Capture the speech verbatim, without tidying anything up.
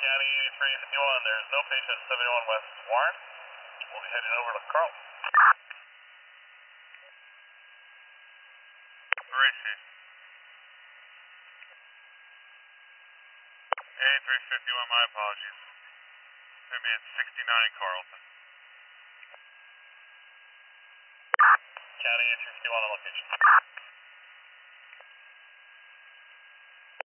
County eighty-three fifty-one, there's no patient at seventy-one West Warren. We'll be heading over to Carlton. Racy. eighty-three fifty-one, my apologies. Hit me at sixty-nine Carlton. County eighty-three fifty-one on location.